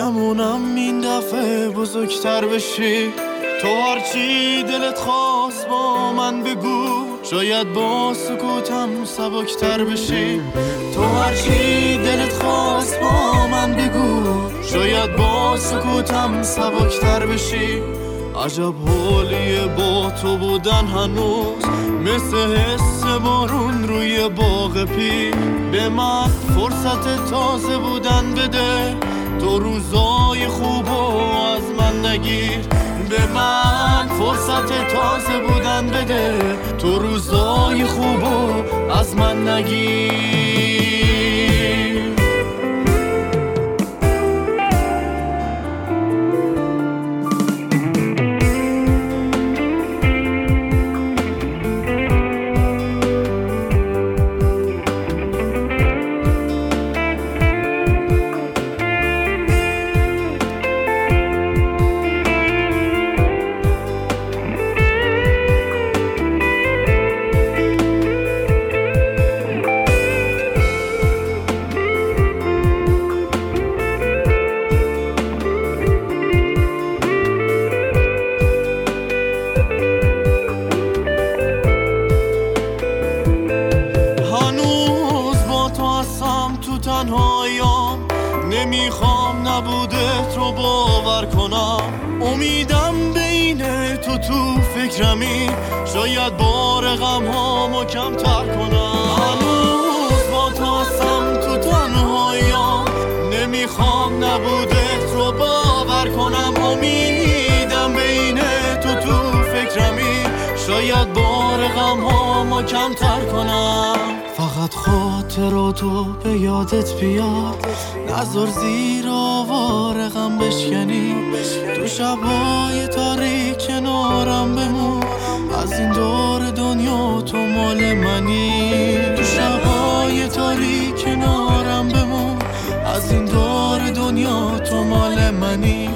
بمونم این دفعه بزرگتر بشی. تو هرچی دلت خواست با من بگو، شاید با سکوتم سبکتر بشی. تو هرچی دلت خواست با من بگو، شاید با سکوتم سبکتر بشی. عجب حالیه با تو بودن هنوز، مثل حس بارون روی باغ پی. به من فرصت تازه بودن بده، تو روزای خوبو از من نگیر. به من فرصت تازه بودن بده، تو روزای خوبو از من نگیر. تنهاییام نمیخوام نبودت رو باور کنم. امیدم بین تو فکرمی، شاید بار غمهامو کمتر کنم. هنوز با تو هستم تو تنهاییام، نمیخوام نبودت رو باور کنم. امیدم بین تو فکرمی، شاید بار غمهامو کمتر کنم. فقط خاطراتو به یادت بیاد، نذار زیر آوار غم بشکنی. تو شبای تاریک کنارم بمون، از این دور دنیا تو مال منی. تو شبای تاریک کنارم بمون، از این دور دنیا تو مال منی.